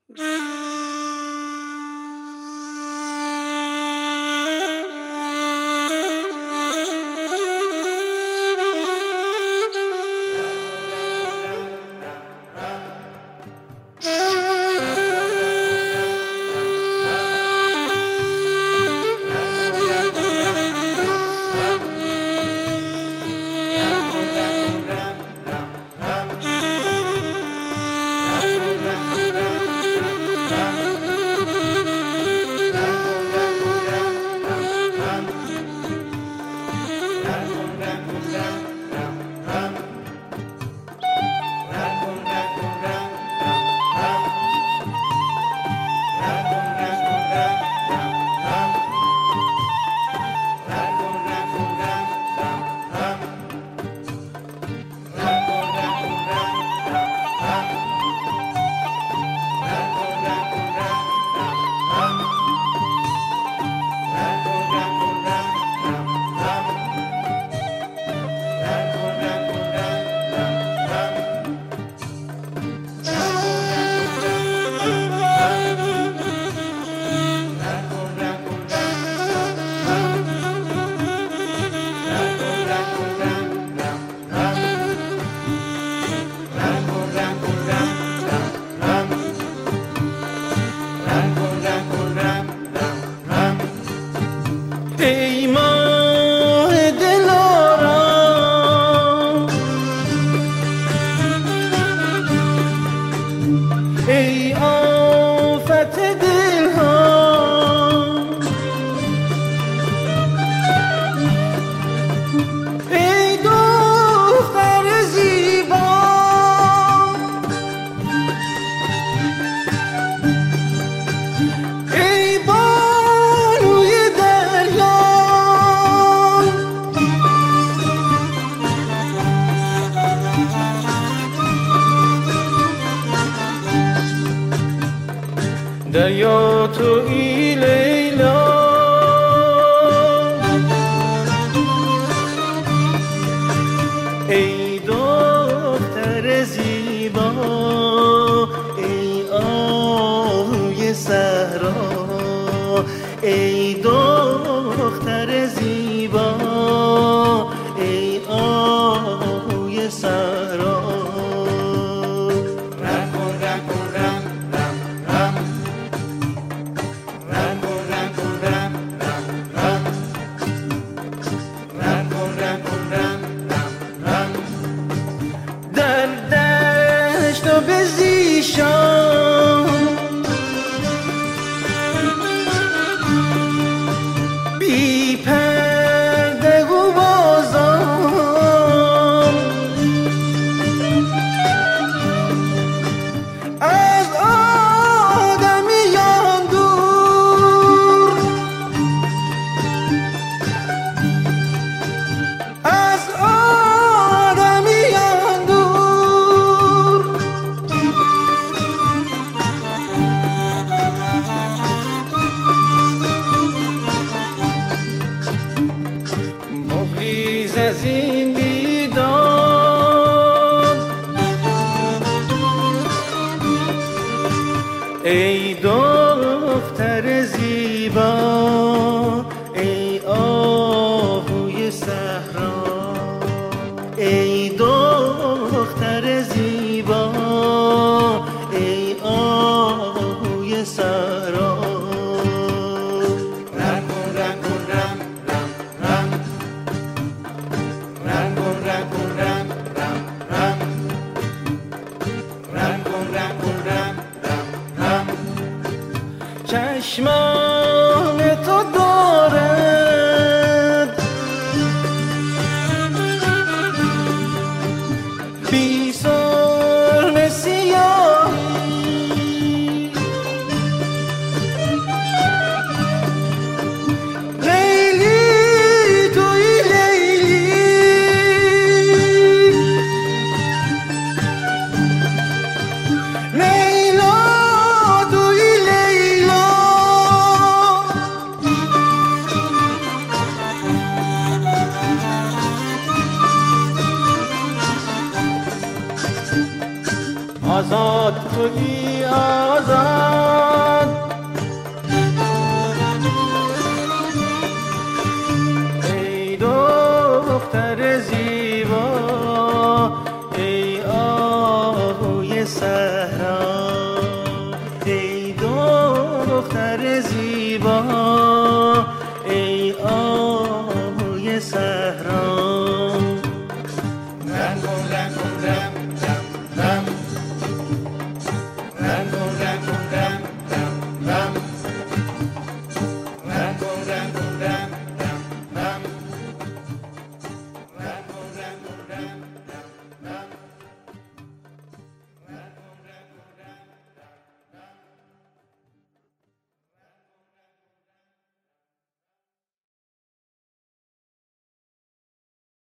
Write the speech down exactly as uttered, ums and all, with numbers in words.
ای ماه دلارام، ای آفت دلها، ای دختر زیبا، ای بانوی دریا، دریا تویی لیلا، ای دختر زیبا، ای آهوی صحرا، ای دختر زیبا، ای آهوی صحرا. در دشت و به زیشان بی پرده و بازان، از آدمیان دور، از آدمیان دور، مخیز از این بیداد، ای دختر زیبا، ای آهوی صحرا، ای دختر زیبا، ای آهوی صحرا. چشمان تو دارد بی سرم سیاهی، لیلی توی لیلی، لیلا توی لیلا، آزاد توی آزاد. نظر